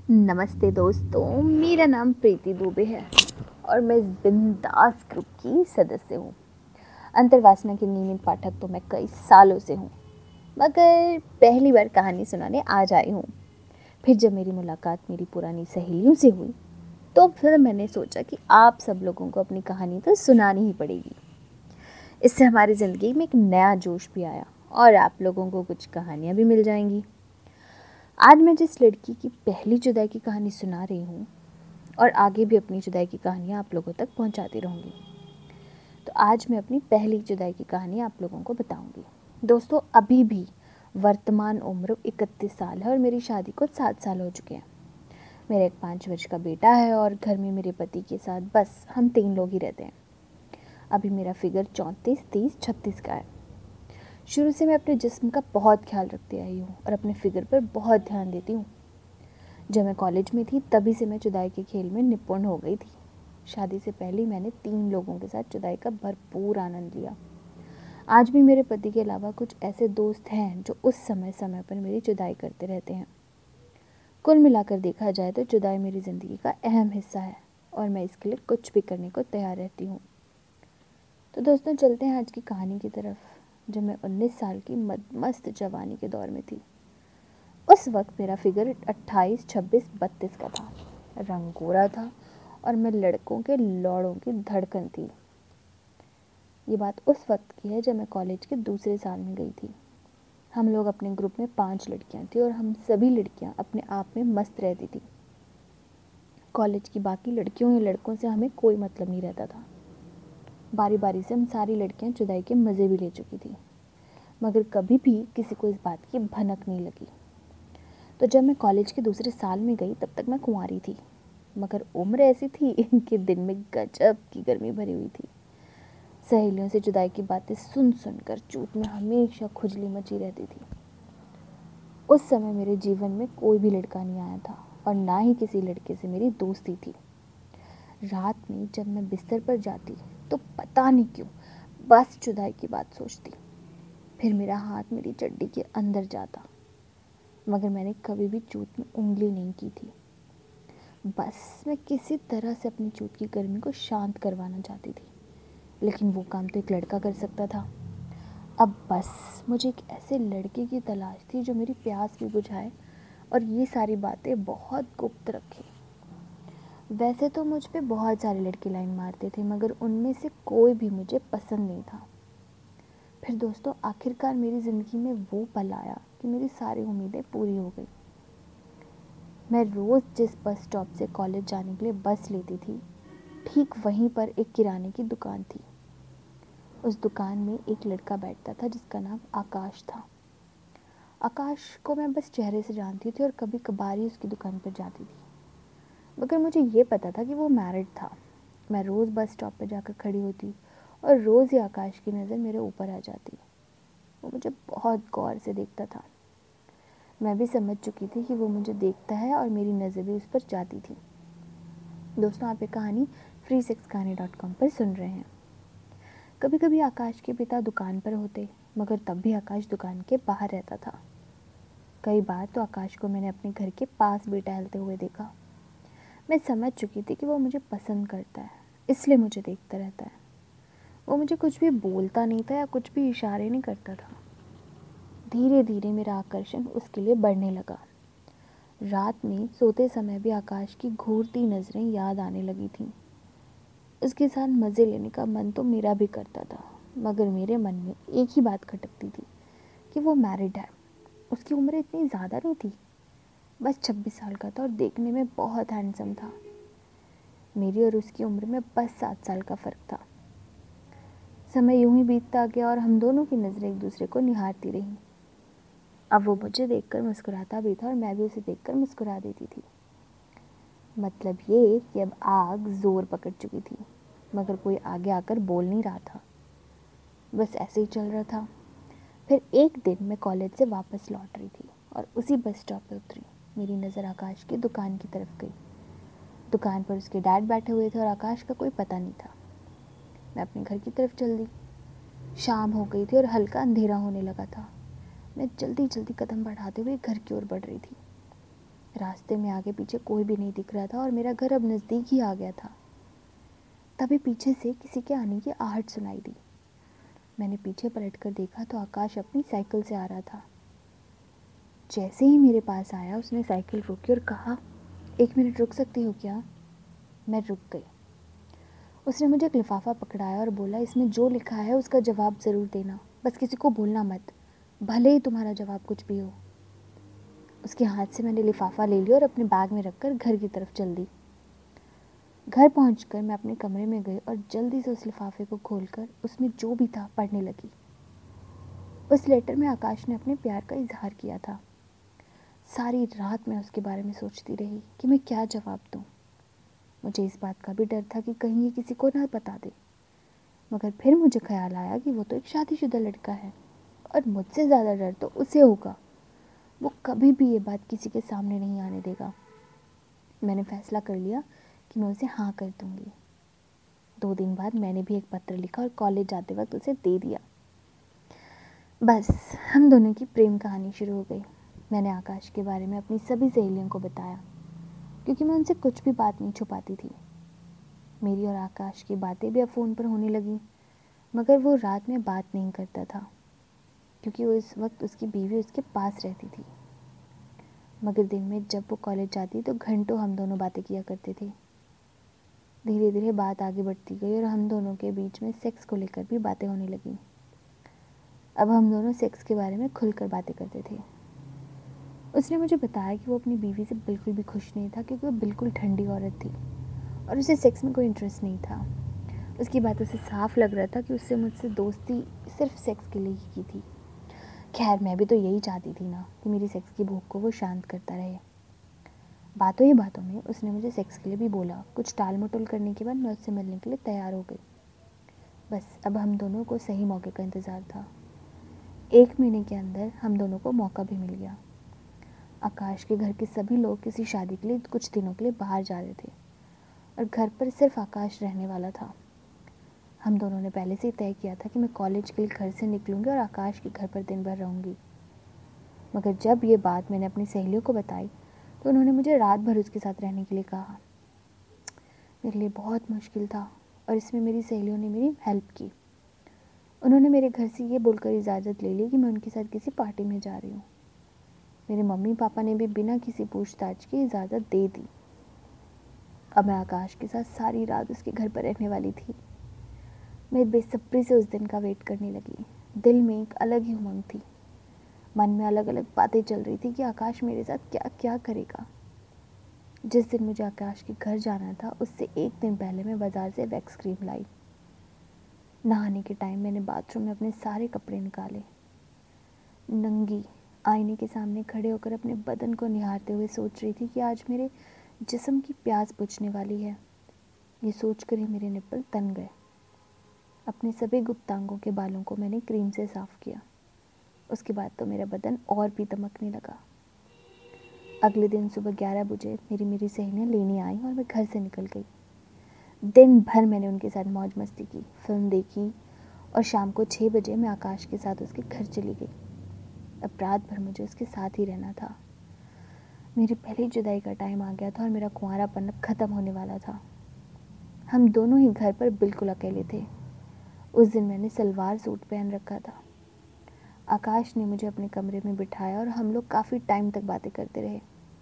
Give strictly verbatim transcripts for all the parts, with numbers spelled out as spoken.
नमस्ते दोस्तों, मेरा नाम प्रीति दुबे है और मैं इस बिंदास ग्रुप की सदस्य हूँ। अंतर्वासना की नियमित पाठक तो मैं कई सालों से हूँ, मगर पहली बार कहानी सुनाने आज आई हूँ। फिर जब मेरी मुलाकात मेरी पुरानी सहेलियों से हुई, तो फिर मैंने सोचा कि आप सब लोगों को अपनी कहानी तो सुनानी ही पड़ेगी। इससे हमारी ज़िंदगी में एक नया जोश भी आया और आप लोगों को कुछ कहानियाँ भी मिल जाएंगी। आज मैं जिस लड़की की पहली जुदाई की कहानी सुना रही हूँ और आगे भी अपनी जुदाई की कहानियाँ आप लोगों तक पहुँचाती रहूँगी। तो आज मैं अपनी पहली जुदाई की कहानी आप लोगों को बताऊँगी। दोस्तों, अभी भी वर्तमान उम्र इकतीस साल है और मेरी शादी को सात साल हो चुके हैं। मेरा एक पाँच वर्ष का बेटा है और घर में मेरे पति के साथ बस हम तीन लोग ही रहते हैं। अभी मेरा फिगर चौंतीस तीस छत्तीस का है। शुरू से मैं अपने जिस्म का बहुत ख्याल रखती आई हूँ और अपने फिगर पर बहुत ध्यान देती हूँ। जब मैं कॉलेज में थी तभी से मैं जुदाई के खेल में निपुण हो गई थी। शादी से पहले मैंने तीन लोगों के साथ जुदाई का भरपूर आनंद लिया। आज भी मेरे पति के अलावा कुछ ऐसे दोस्त हैं जो उस समय समय पर मेरी जुदाई करते रहते हैं। कुल मिलाकर देखा जाए तो जुदाई मेरी ज़िंदगी का अहम हिस्सा है और मैं इसके लिए कुछ भी करने को तैयार रहती हूँ। तो दोस्तों, चलते हैं आज की कहानी की तरफ। जब मैं उन्नीस साल की मस्त जवानी के दौर में थी, उस वक्त मेरा फिगर अट्ठाईस छब्बीस बत्तीस का था। रंग गोरा था और मैं लड़कों के लौड़ों की धड़कन थी। ये बात उस वक्त की है जब मैं कॉलेज के दूसरे साल में गई थी। हम लोग अपने ग्रुप में पांच लड़कियां थी और हम सभी लड़कियां अपने आप में मस्त रहती थी। कॉलेज की बाकी लड़कियों या लड़कों से हमें कोई मतलब नहीं रहता था। बारी बारी से हम सारी लड़कियां जुदाई के मज़े भी ले चुकी थी, मगर कभी भी किसी को इस बात की भनक नहीं लगी। तो जब मैं कॉलेज के दूसरे साल में गई तब तक मैं कुंवारी थी, मगर उम्र ऐसी थी कि दिन में गजब की गर्मी भरी हुई थी। सहेलियों से जुदाई की बातें सुन सुनकर चूत में हमेशा खुजली मची रहती थी। उस समय मेरे जीवन में कोई भी लड़का नहीं आया था और ना ही किसी लड़के से मेरी दोस्ती थी। रात में जब मैं बिस्तर पर जाती तो पता नहीं क्यों बस जुदाई की बात सोचती। फिर मेरा हाथ मेरी चड्डी के अंदर जाता, मगर मैंने कभी भी चूत में उंगली नहीं की थी। बस मैं किसी तरह से अपनी चूत की गर्मी को शांत करवाना चाहती थी, लेकिन वो काम तो एक लड़का कर सकता था। अब बस मुझे एक ऐसे लड़के की तलाश थी जो मेरी प्यास भी बुझाए और ये सारी बातें बहुत गुप्त रखे। वैसे तो मुझ पे बहुत सारे लड़के लाइन मारते थे, मगर उनमें से कोई भी मुझे पसंद नहीं था। फिर दोस्तों, आखिरकार मेरी ज़िंदगी में वो पल आया कि मेरी सारी उम्मीदें पूरी हो गई। मैं रोज़ जिस बस स्टॉप से कॉलेज जाने के लिए बस लेती थी, ठीक वहीं पर एक किराने की दुकान थी। उस दुकान में एक लड़का बैठता था जिसका नाम आकाश था। आकाश को मैं बस चेहरे से जानती थी और कभी कभार ही उसकी दुकान पर जाती थी, मगर मुझे ये पता था कि वो मैरिड था। मैं रोज़ बस स्टॉप पर जाकर खड़ी होती और रोज़ ही आकाश की नज़र मेरे ऊपर आ जाती। वो मुझे बहुत गौर से देखता था। मैं भी समझ चुकी थी कि वो मुझे देखता है और मेरी नज़र भी उस पर जाती थी। दोस्तों, आप ये कहानी फ्री सेक्स कहानी डॉट कॉम पर सुन रहे हैं। कभी कभी आकाश के पिता दुकान पर होते, मगर तब भी आकाश दुकान के बाहर रहता था। कई बार तो आकाश को मैंने अपने घर के पास भी टहलते हुए देखा। मैं समझ चुकी थी कि वो मुझे पसंद करता है, इसलिए मुझे देखता रहता है। वो मुझे कुछ भी बोलता नहीं था या कुछ भी इशारे नहीं करता था। धीरे धीरे मेरा आकर्षण उसके लिए बढ़ने लगा। रात में सोते समय भी आकाश की घूरती नज़रें याद आने लगी थीं। उसके साथ मज़े लेने का मन तो मेरा भी करता था, मगर मेरे मन में एक ही बात खटकती थी कि वो मैरिड है। उसकी उम्र इतनी ज़्यादा नहीं थी, बस छब्बीस साल का था और देखने में बहुत हैंडसम था। मेरी और उसकी उम्र में बस सात साल का फ़र्क था। समय यूं ही बीतता गया और हम दोनों की नज़रें एक दूसरे को निहारती रहीं। अब वो मुझे देखकर मुस्कुराता भी था और मैं भी उसे देखकर मुस्कुरा देती थी। मतलब ये कि अब आग ज़ोर पकड़ चुकी थी, मगर कोई आगे आकर बोल नहीं रहा था। बस ऐसे ही चल रहा था। फिर एक दिन मैं कॉलेज से वापस लौट रही थी और उसी बस स्टॉप पर उतरी। मेरी नज़र आकाश की दुकान की तरफ गई। दुकान पर उसके डैड बैठे हुए थे और आकाश का कोई पता नहीं था। मैं अपने घर की तरफ चल दी। शाम हो गई थी और हल्का अंधेरा होने लगा था। मैं जल्दी जल्दी कदम बढ़ाते हुए घर की ओर बढ़ रही थी। रास्ते में आगे पीछे कोई भी नहीं दिख रहा था और मेरा घर अब नज़दीक ही आ गया था। तभी पीछे से किसी के आने की आहट सुनाई दी। मैंने पीछे पलटकर देखा तो आकाश अपनी साइकिल से आ रहा था। जैसे ही मेरे पास आया उसने साइकिल रोकी और कहा, एक मिनट रुक सकती हो क्या? मैं रुक गई। उसने मुझे एक लिफाफा पकड़ाया और बोला, इसमें जो लिखा है उसका जवाब ज़रूर देना, बस किसी को बोलना मत, भले ही तुम्हारा जवाब कुछ भी हो। उसके हाथ से मैंने लिफाफा ले लिया और अपने बैग में रखकर घर की तरफ चल दी। घर पहुंचकर मैं अपने कमरे में गई और जल्दी से उस लिफाफे को खोलकर उसमें जो भी था पढ़ने लगी। उस लेटर में आकाश ने अपने प्यार का इजहार किया था। सारी रात मैं उसके बारे में सोचती रही कि मैं क्या जवाब दूं। मुझे इस बात का भी डर था कि कहीं ये किसी को ना बता दे, मगर फिर मुझे ख्याल आया कि वो तो एक शादीशुदा लड़का है और मुझसे ज़्यादा डर तो उसे होगा। वो कभी भी ये बात किसी के सामने नहीं आने देगा। मैंने फैसला कर लिया कि मैं उसे हाँ कर दूंगी। दो दिन बाद मैंने भी एक पत्र लिखा और कॉलेज जाते वक्त उसे दे दिया। बस हम दोनों की प्रेम कहानी शुरू हो गई। मैंने आकाश के बारे में अपनी सभी सहेलियों को बताया, क्योंकि मैं उनसे कुछ भी बात नहीं छुपाती थी। मेरी और आकाश की बातें भी अब फ़ोन पर होने लगी, मगर वो रात में बात नहीं करता था क्योंकि वो इस वक्त उसकी बीवी उसके पास रहती थी। मगर दिन में जब वो कॉलेज जाती तो घंटों हम दोनों बातें किया करते थे। धीरे धीरे बात आगे बढ़ती गई और हम दोनों के बीच में सेक्स को लेकर भी बातें होने लगी। अब हम दोनों सेक्स के बारे में खुलकर बातें करते थे। उसने मुझे बताया कि वो अपनी बीवी से बिल्कुल भी खुश नहीं था, क्योंकि वो बिल्कुल ठंडी औरत थी और उसे सेक्स में कोई इंटरेस्ट नहीं था। उसकी बातों से साफ लग रहा था कि उससे मुझसे दोस्ती सिर्फ सेक्स के लिए ही की थी। खैर, मैं भी तो यही चाहती थी ना कि मेरी सेक्स की भूख को वो शांत करता रहे। बातों ही बातों में उसने मुझे सेक्स के लिए भी बोला। कुछ टाल मटोल करने के बाद मैं उससे मिलने के लिए तैयार हो गई। बस अब हम दोनों को सही मौके का इंतज़ार था। एक महीने के अंदर हम दोनों को मौका भी मिल गया। आकाश के घर के सभी लोग किसी शादी के लिए कुछ दिनों के लिए बाहर जा रहे थे और घर पर सिर्फ आकाश रहने वाला था। हम दोनों ने पहले से ही तय किया था कि मैं कॉलेज के लिए घर से निकलूंगी और आकाश के घर पर दिन भर रहूंगी। मगर जब ये बात मैंने अपनी सहेलियों को बताई तो उन्होंने मुझे रात भर उसके साथ रहने के लिए कहा। मेरे लिए बहुत मुश्किल था और इसमें मेरी सहेलियों ने मेरी हेल्प की। उन्होंने मेरे घर से ये बोलकर इजाज़त ले ली कि मैं उनके साथ किसी पार्टी में जा रही हूँ। मेरे मम्मी पापा ने भी बिना किसी पूछताछ की इजाज़त दे दी। अब मैं आकाश के साथ सारी रात उसके घर पर रहने वाली थी। मैं बेसब्री से उस दिन का वेट करने लगी। दिल में एक अलग ही उमंग थी। मन में अलग अलग बातें चल रही थी कि आकाश मेरे साथ क्या क्या करेगा। जिस दिन मुझे आकाश के घर जाना था उससे एक दिन पहले मैं बाज़ार से वैक्स क्रीम लाई। नहाने के टाइम मैंने बाथरूम में अपने सारे कपड़े निकाले। नंगी आईने के सामने खड़े होकर अपने बदन को निहारते हुए सोच रही थी कि आज मेरे जिस्म की प्यास बुझने वाली है। ये सोचकर ही मेरे निप्पल तन गए। अपने सभी गुप्तांगों के बालों को मैंने क्रीम से साफ़ किया। उसके बाद तो मेरा बदन और भी दमकने लगा। अगले दिन सुबह ग्यारह बजे मेरी मेरी सहेलियाँ लेने आई और मैं घर से निकल गई। दिन भर मैंने उनके साथ मौज मस्ती की, फिल्म देखी और शाम को छः बजे मैं आकाश के साथ उसके घर चली गई। अब रात भर मुझे उसके साथ ही रहना था। मेरी पहली जुदाई का टाइम आ गया था और मेरा कुंवारापन अब ख़त्म होने वाला था। हम दोनों ही घर पर बिल्कुल अकेले थे। उस दिन मैंने सलवार सूट पहन रखा था। आकाश ने मुझे अपने कमरे में बिठाया और हम लोग काफ़ी टाइम तक बातें करते रहे।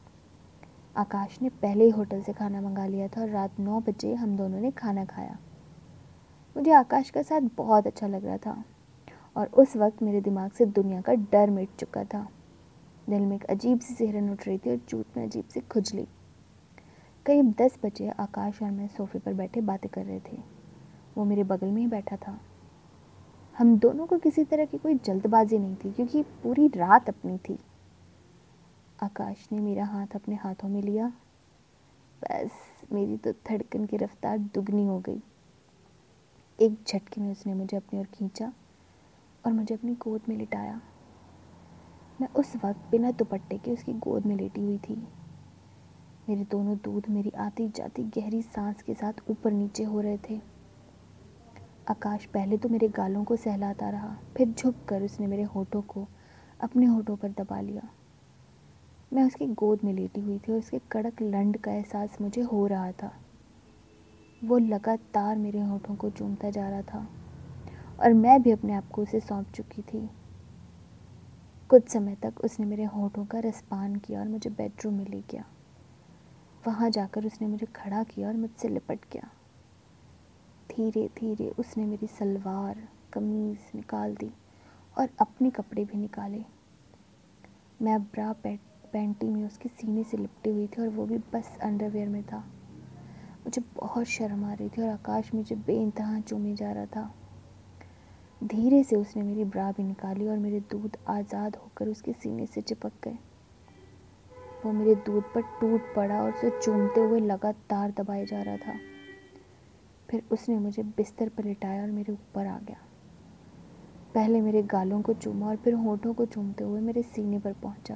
आकाश ने पहले ही होटल से खाना मंगा लिया था और रात नौ बजे हम दोनों ने खाना खाया। मुझे आकाश का साथ बहुत अच्छा लग रहा था और उस वक्त मेरे दिमाग से दुनिया का डर मिट चुका था। दिल में एक अजीब सी सिहरन उठ रही थी और चूत में अजीब सी खुजली। करीब दस बजे आकाश और मैं सोफे पर बैठे बातें कर रहे थे। वो मेरे बगल में ही बैठा था। हम दोनों को किसी तरह की कोई जल्दबाजी नहीं थी, क्योंकि पूरी रात अपनी थी। आकाश ने मेरा हाथ अपने हाथों में लिया। बस मेरी तो धड़कन की रफ्तार दुगनी हो गई। एक झटके में उसने मुझे अपनी ओर खींचा और मुझे अपनी गोद में लिटाया। मैं उस वक्त बिना दुपट्टे के उसकी गोद में लेटी हुई थी। मेरे दोनों दूध मेरी आती जाती गहरी सांस के साथ ऊपर नीचे हो रहे थे। आकाश पहले तो मेरे गालों को सहलाता रहा, फिर झुक कर उसने मेरे होठों को अपने होठों पर दबा लिया। मैं उसकी गोद में लेटी हुई थी और उसके कड़क लंड का एहसास मुझे हो रहा था। वो लगातार मेरे होठों को चूमता जा रहा था और मैं भी अपने आप को उसे सौंप चुकी थी। कुछ समय तक उसने मेरे होठों का रसपान किया और मुझे बेडरूम में ले गया। वहाँ जाकर उसने मुझे खड़ा किया और मुझसे लिपट गया। धीरे धीरे उसने मेरी सलवार कमीज़ निकाल दी और अपने कपड़े भी निकाले। मैं ब्रा पैंटी में उसके सीने से लिपटी हुई थी और वो भी बस अंडरवेयर में था। मुझे बहुत शर्म आ रही थी और आकाश मुझे बेइंतहा चूमे जा रहा था। धीरे से उसने मेरी ब्रा भी निकाली और मेरे दूध आज़ाद होकर उसके सीने से चिपक गए। वो मेरे दूध पर टूट पड़ा और उसे चूमते हुए लगातार दबाए जा रहा था। फिर उसने मुझे बिस्तर पर लिटाया और मेरे ऊपर आ गया। पहले मेरे गालों को चूमा और फिर होठों को चूमते हुए मेरे सीने पर पहुंचा।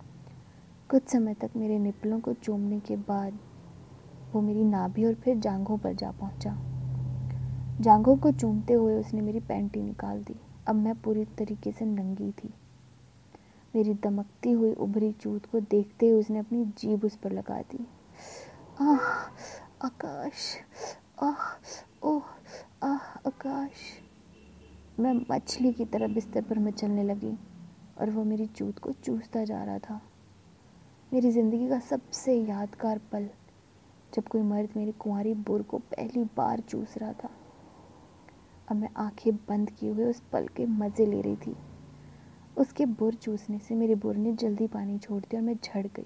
कुछ समय तक मेरे निपलों को चूमने के बाद वो मेरी नाभि और फिर जांघों पर जा पहुंचा। जांघों को चूमते हुए उसने मेरी पैंटी निकाल दी। अब मैं पूरी तरीके से नंगी थी। मेरी दमकती हुई उभरी चूत को देखते ही उसने अपनी जीभ उस पर लगा दी। आह आकाश, आह ओह आह आकाश। मैं मछली की तरह बिस्तर पर मचलने लगी और वो मेरी चूत को चूसता जा रहा था। मेरी ज़िंदगी का सबसे यादगार पल, जब कोई मर्द मेरी कुंवारी बुर को पहली बार चूस रहा था। अब मैं आंखें बंद किए हुए उस पल के मज़े ले रही थी। उसके बुर चूसने से मेरे बुर ने जल्दी पानी छोड़ दिया और मैं झड़ गई,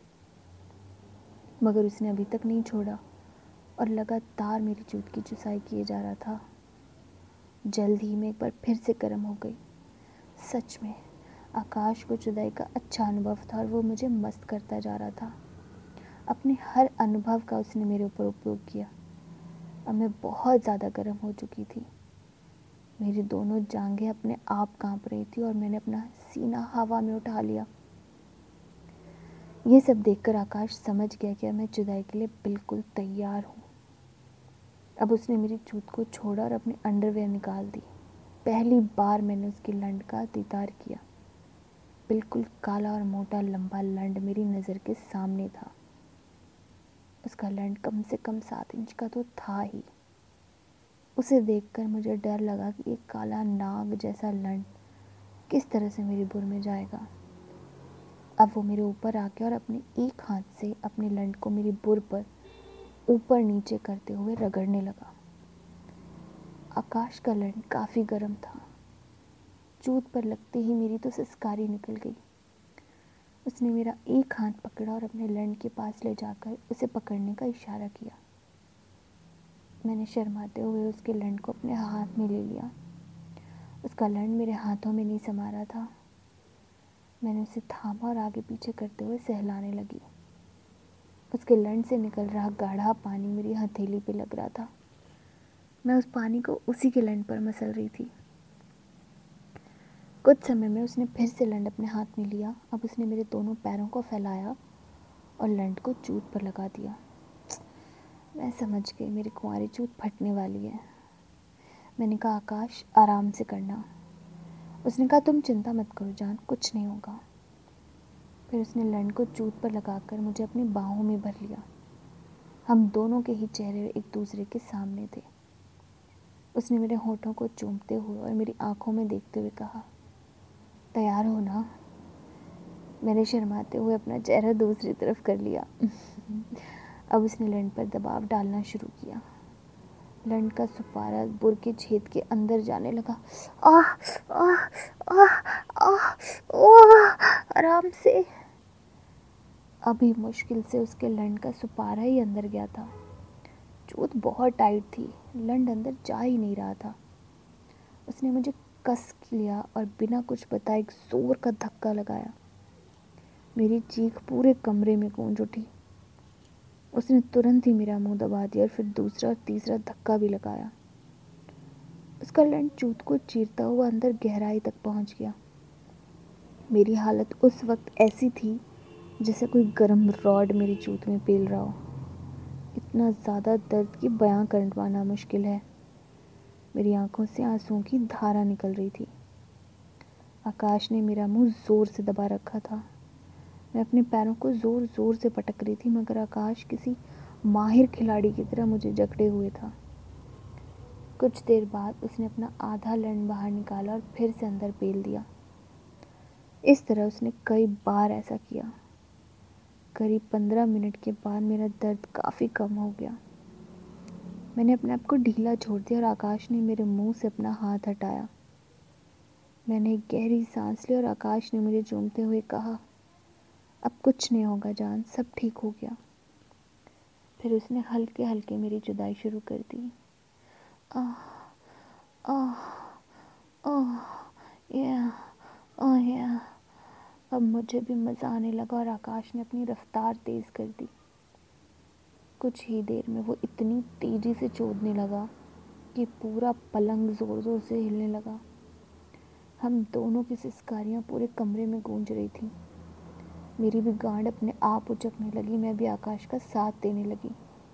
मगर उसने अभी तक नहीं छोड़ा और लगातार मेरी चूत की चुसाई किए जा रहा था। जल्द ही मैं एक बार फिर से गर्म हो गई। सच में आकाश को जुदाई का अच्छा अनुभव था और वो मुझे मस्त करता जा रहा था। अपने हर अनुभव का उसने मेरे ऊपर उपयोग किया। अब मैं बहुत ज़्यादा गर्म हो चुकी थी। मेरी दोनों जांघें अपने आप कांप रही थी और मैंने अपना सीना हवा में उठा लिया। ये सब देखकर आकाश समझ गया कि मैं जुदाई के लिए बिल्कुल तैयार हूँ। अब उसने मेरी चूत को छोड़ा और अपनी अंडरवेयर निकाल दी। पहली बार मैंने उसकी लंड का दीदार किया। बिल्कुल काला और मोटा लंबा लंड मेरी नज़र के सामने था। उसका लंड कम से कम सात इंच का तो था ही। उसे देखकर मुझे डर लगा कि एक काला नाग जैसा लंड किस तरह से मेरी बुर में जाएगा। अब वो मेरे ऊपर आके और अपने एक हाथ से अपने लंड को मेरी बुर पर ऊपर नीचे करते हुए रगड़ने लगा। आकाश का लंड काफ़ी गर्म था। चूत पर लगते ही मेरी तो सिसकारी निकल गई। उसने मेरा एक हाथ पकड़ा और अपने लंड के पास ले जाकर उसे पकड़ने का इशारा किया। मैंने शर्माते हुए उसके लंड को अपने हाथ में ले लिया। उसका लंड मेरे हाथों में नहीं समा रहा था। मैंने उसे थामा और आगे पीछे करते हुए सहलाने लगी। उसके लंड से निकल रहा गाढ़ा पानी मेरी हथेली पे लग रहा था। मैं उस पानी को उसी के लंड पर मसल रही थी। कुछ समय में उसने फिर से लंड अपने हाथ में लिया। अब उसने मेरे दोनों पैरों को फैलाया और लंड को चूत पर लगा दिया। मैं समझ गई मेरी कुंवारी चूत फटने वाली है। मैंने कहा, आकाश आराम से करना। उसने कहा, तुम चिंता मत करो जान, कुछ नहीं होगा। फिर उसने लंड को चूत पर लगाकर मुझे अपनी बाहों में भर लिया। हम दोनों के ही चेहरे एक दूसरे के सामने थे। उसने मेरे होठों को चूमते हुए और मेरी आंखों में देखते हुए कहा, तैयार हो ना? मैंने शर्माते हुए अपना चेहरा दूसरी तरफ कर लिया। अब उसने लंड पर दबाव डालना शुरू किया। लंड का सुपारा बुर के छेद के अंदर जाने लगा। आह आह आह आह ओह, आराम से। अभी मुश्किल से उसके लंड का सुपारा ही अंदर गया था। चूत बहुत टाइट थी, लंड अंदर जा ही नहीं रहा था। उसने मुझे कस लिया और बिना कुछ बताए एक जोर का धक्का लगाया। मेरी चीख पूरे कमरे में गूंज उठी। उसने तुरंत ही मेरा मुंह दबा दिया और फिर दूसरा और तीसरा धक्का भी लगाया। उसका लंड चूत को चीरता हुआ अंदर गहराई तक पहुंच गया। मेरी हालत उस वक्त ऐसी थी जैसे कोई गर्म रॉड मेरी चूत में पेल रहा हो। इतना ज़्यादा दर्द कि बयां कर पाना मुश्किल है। मेरी आंखों से आंसुओं की धारा निकल रही थी। आकाश ने मेरा मुंह जोर से दबा रखा था। मैं अपने पैरों को ज़ोर ज़ोर से पटक रही थी, मगर आकाश किसी माहिर खिलाड़ी की तरह मुझे जकड़े हुए था। कुछ देर बाद उसने अपना आधा लंड बाहर निकाला और फिर से अंदर पेल दिया। इस तरह उसने कई बार ऐसा किया। करीब पंद्रह मिनट के बाद मेरा दर्द काफ़ी कम हो गया। मैंने अपने आप को ढीला छोड़ दिया और आकाश ने मेरे मुंह से अपना हाथ हटाया। मैंने एक गहरी सांस ली और आकाश ने मुझे चूमते हुए कहा, अब कुछ नहीं होगा जान, सब ठीक हो गया। फिर उसने हल्के हल्के मेरी जुदाई शुरू कर दी। आह आह आह या आह या। अब मुझे भी मज़ा आने लगा और आकाश ने अपनी रफ्तार तेज़ कर दी। कुछ ही देर में वो इतनी तेज़ी से चोदने लगा कि पूरा पलंग ज़ोर ज़ोर से हिलने लगा। हम दोनों की सिसकारियाँ पूरे कमरे में गूंज रही थीं। मेरी भी गांड अपने आप उचकने लगी, मैं भी आकाश का साथ देने लगी।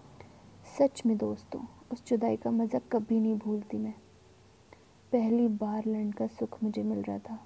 सच में दोस्तों, उस जुदाई का मज़ा कभी नहीं भूलती मैं। पहली बार लड़ने का सुख मुझे मिल रहा था।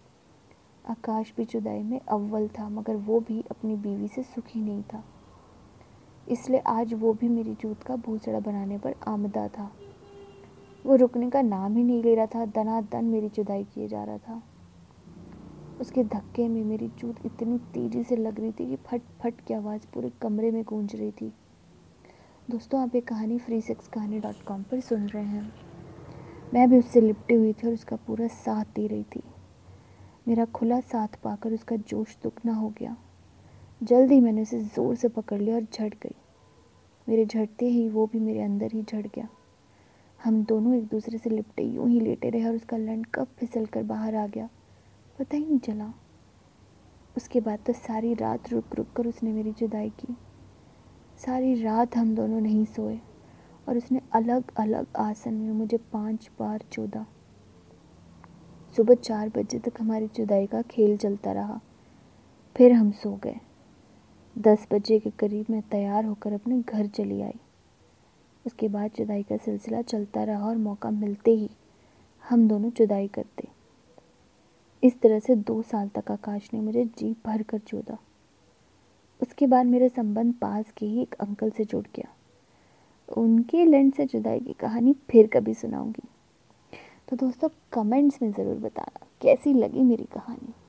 आकाश भी जुदाई में अव्वल था, मगर वो भी अपनी बीवी से सुखी नहीं था। इसलिए आज वो भी मेरी जूत का भूसड़ा बनाने पर आमदा था। वो रुकने का नाम ही नहीं ले रहा था, दनादन मेरी जुदाई किए जा रहा था। उसके धक्के में मेरी जूत इतनी तेज़ी से लग रही थी कि फट फट की आवाज़ पूरे कमरे में गूंज रही थी। दोस्तों, आप ये कहानी फ्री सेक्स कहानी डॉट कॉम पर सुन रहे हैं। मैं भी उससे लिपटी हुई थी और उसका पूरा साथ दे रही थी। मेरा खुला साथ पाकर उसका जोश दुगना हो गया। जल्द ही मैंने उसे ज़ोर से पकड़ लिया और झट गई। मेरे झटते ही वो भी मेरे अंदर ही झट गया। हम दोनों एक दूसरे से लिपटे यूं ही लेटे रहे और उसका लंड कब फिसल कर बाहर आ गया पता ही नहीं चला। उसके बाद तो सारी रात रुक रुक कर उसने मेरी जुदाई की। सारी रात हम दोनों नहीं सोए और उसने अलग अलग आसन में मुझे पांच बार चोदा। सुबह चार बजे तक हमारी जुदाई का खेल चलता रहा। फिर हम सो गए। दस बजे के करीब मैं तैयार होकर अपने घर चली आई। उसके बाद जुदाई का सिलसिला चलता रहा और मौका मिलते ही हम दोनों जुदाई करते। इस तरह से दो साल तक आकाश ने मुझे जी भर कर चोदा। उसके बाद मेरा संबंध पास के ही एक अंकल से जुड़ गया। उनके लैंड से जुदाई की कहानी फिर कभी सुनाऊंगी। तो दोस्तों, कमेंट्स में ज़रूर बताना कैसी लगी मेरी कहानी।